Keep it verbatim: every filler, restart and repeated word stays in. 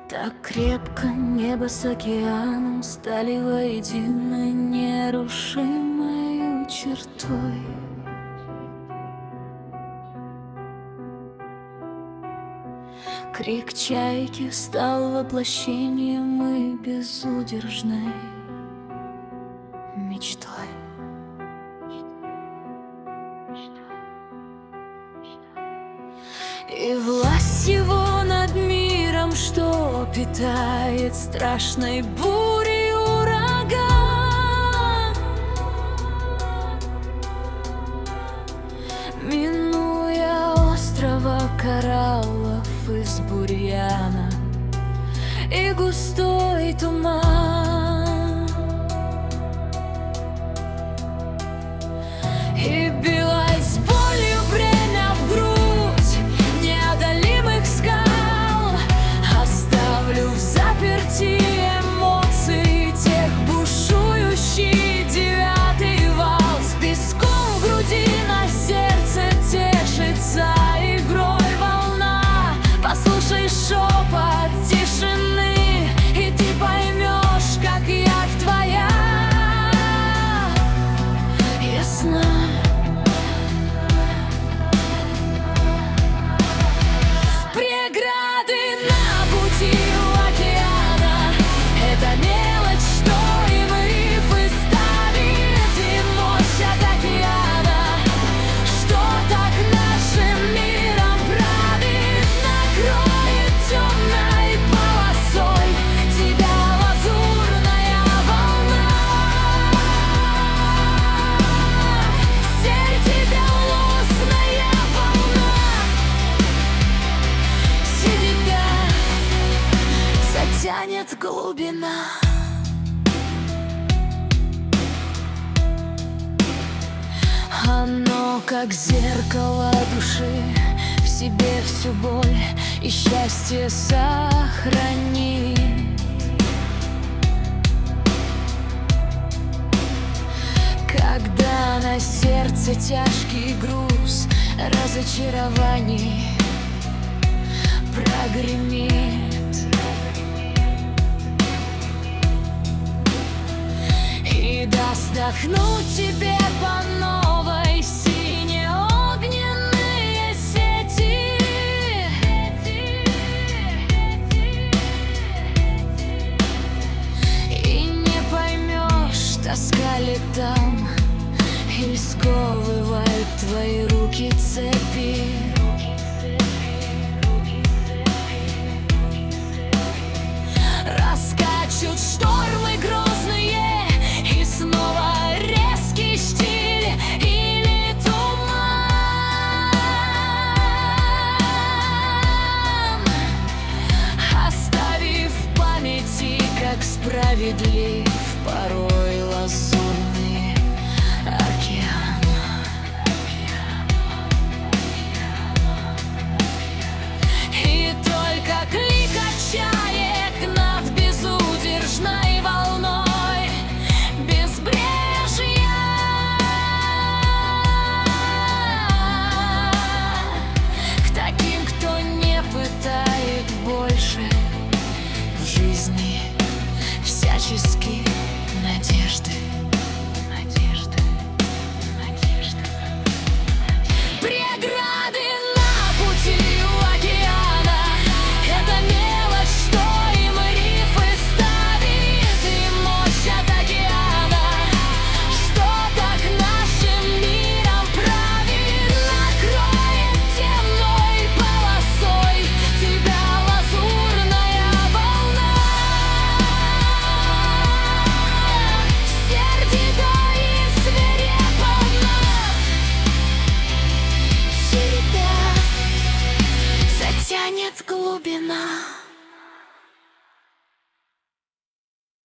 Так крепко небо с океаном стали воедино нерушимою чертой. Крик чайки стал воплощением и безудержной мечтой. И власть его над миром, что питает страшной бурей ураган, минуя острова кораллов из бурьяна и густой туман, и билась болью бремя в грудь неодолимых скал. Оставлю в заперти эмоций тех бушующий девятый вал. С песком в груди на сердце тешится игрой волна. Послушай шепот тишины, и ты поймешь, как явь твоя ясна. Преграды на пути у океана — это мелочь, что им рифы ставит, и мощь от океана, что так нашим миром правит, накроет темной полосой тебя лазурная волна. Сердце тебя лосная волна, себя затянет глубина. Оно, как зеркало души, в себе всю боль и счастье сохранит. Когда на сердце тяжкий груз разочарований прогремит, и даст вдохнуть тебе по новой